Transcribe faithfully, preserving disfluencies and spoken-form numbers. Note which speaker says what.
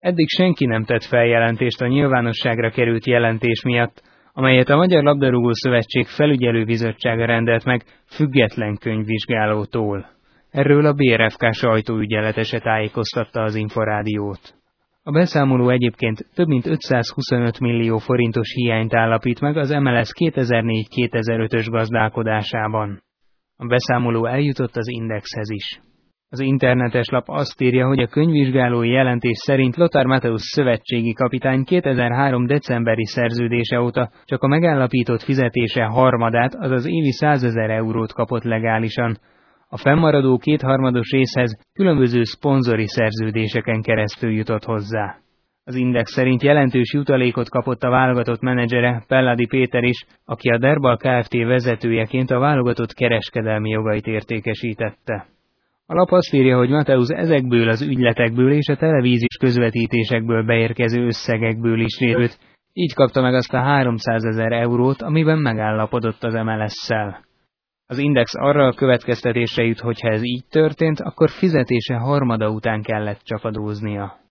Speaker 1: Eddig senki nem tett feljelentést a nyilvánosságra került jelentés miatt, amelyet a Magyar Labdarúgó-szövetség felügyelőbizottsága rendelt meg független könyvvizsgálótól. Erről a bé er ef ká sajtóügyeletese tájékoztatta az Inforádiót. A beszámoló egyébként több mint ötszázhuszonöt millió forintos hiányt állapít meg az em el es kétezer-négy-kétezer-ötös gazdálkodásában. A beszámoló eljutott az Indexhez is. Az internetes lap azt írja, hogy a könyvvizsgálói jelentés szerint Lothar Matthäus szövetségi kapitány kétezer-három decemberi szerződése óta csak a megállapított fizetése harmadát, azaz évi százezer eurót kapott legálisan. A fennmaradó kétharmados részhez különböző szponzori szerződéseken keresztül jutott hozzá. Az Index szerint jelentős jutalékot kapott a válogatott menedzsere, Pelladi Péter is, aki a Derbal Kft. Vezetőjeként a válogatott kereskedelmi jogait értékesítette. A lap azt írja, hogy Matthäus ezekből az ügyletekből és a televíziós közvetítésekből beérkező összegekből is érült, így kapta meg azt a háromszázezer eurót, amiben megállapodott az em el es-szel. Az Index arra a következtetésre jut, hogy ha ez így történt, akkor fizetése harmada után kellett csak adóznia.